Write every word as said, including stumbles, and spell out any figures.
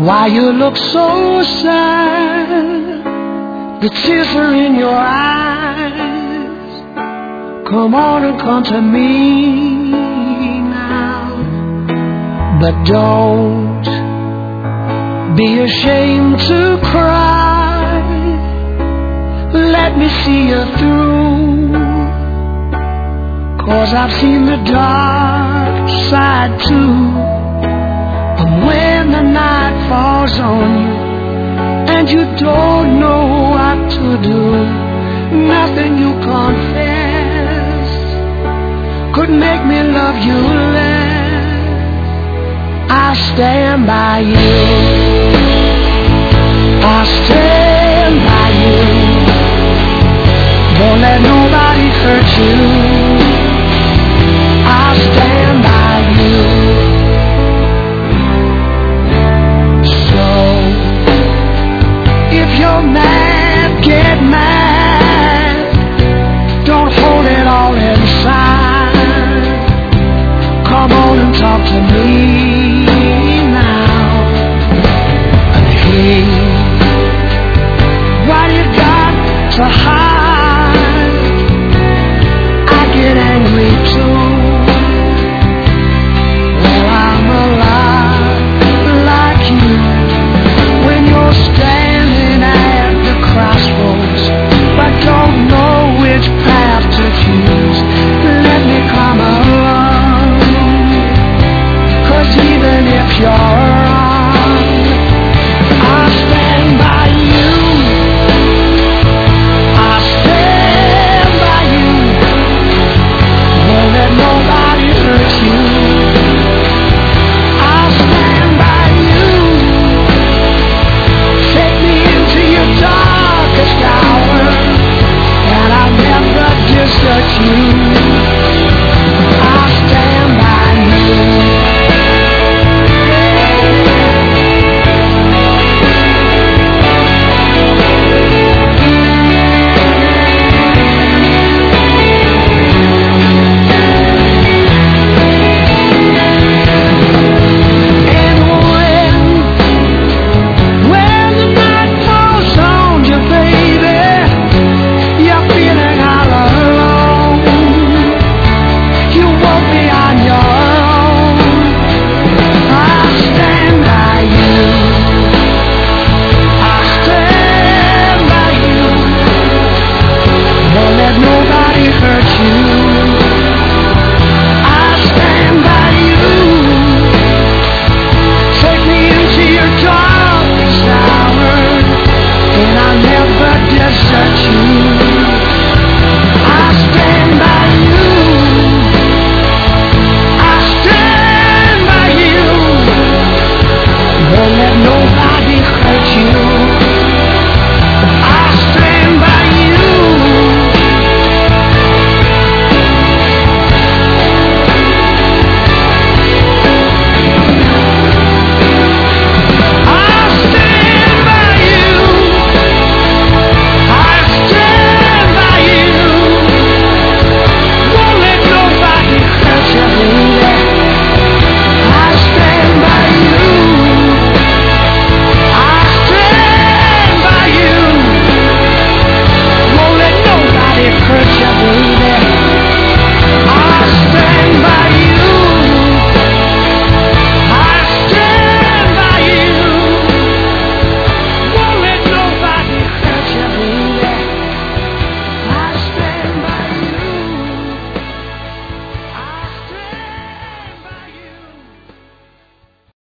Why you look so sad? The tears are in your eyes. Come on and come to me now. But don't be ashamed to cry. Let me see you through. 'Cause I've seen the dark side too. And when the night falls on you and you don't know what to do, nothing you confess could make me love you less. I'll stand by you.